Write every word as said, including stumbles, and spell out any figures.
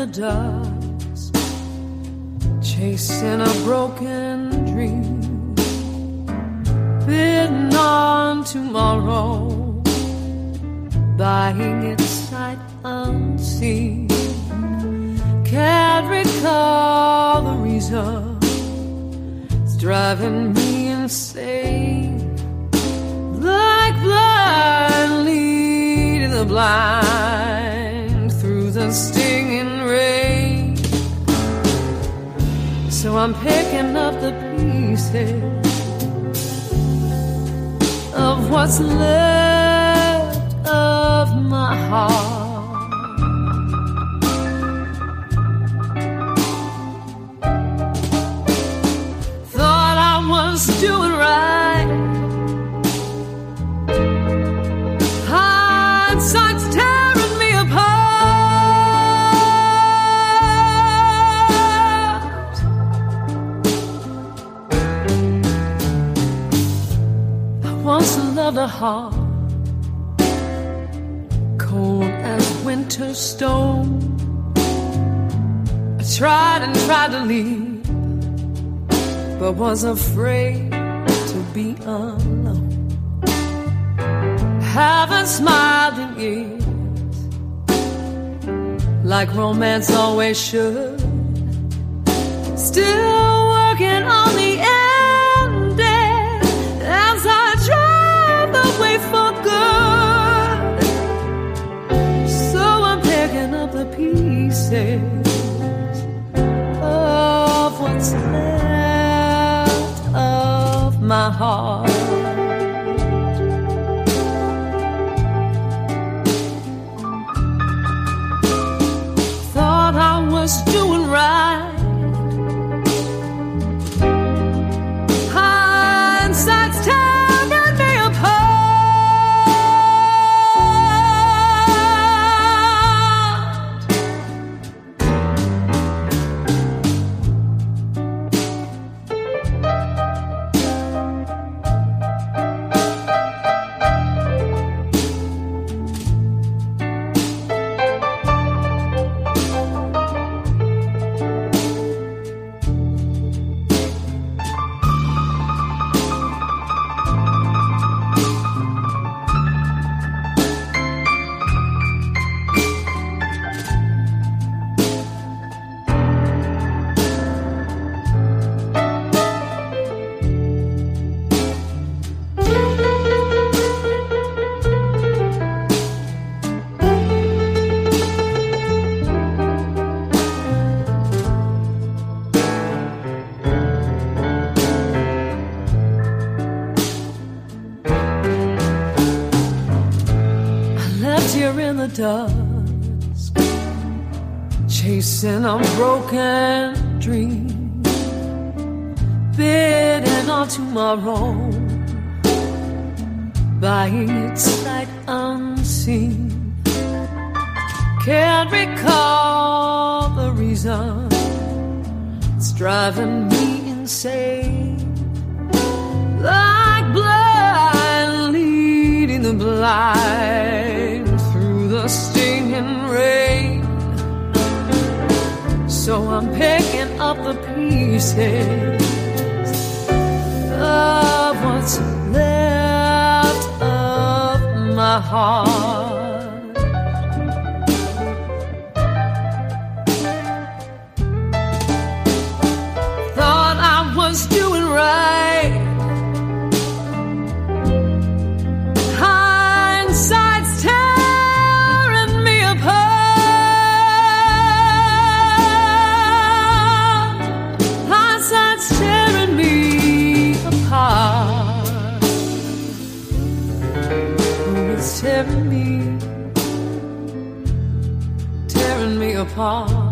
the dust, chasing a broken dream, bidding on tomorrow, buying it sight unseen. Can't recall the reason, it's driving me insane. Like blind leading the blind through the stinging rain. So I'm picking up the pieces of what's left of my heart. Thought I was doing right, hindsight's tearing me apart. I once loved a heart, cold as winter stone. I tried and tried to leave, but was afraid to be alone. Haven't smiled in years, like romance always should. Still working on the ending as I drive away for good. So I'm picking up the pieces of what's left of my heart. Was doing right, hindsight's tearing me apart. Here in the dusk, chasing a broken dream, bidding on tomorrow, buying it sight unseen. Can't recall the reason, it's driving me insane. Like blind leading the blind through the stinging rain. So I'm picking up the pieces of what's left of my heart. Thought I was doing right, hindsight's tearing me apart. Hindsight's tearing me apart. Oh, it's tearing me, tearing me apart.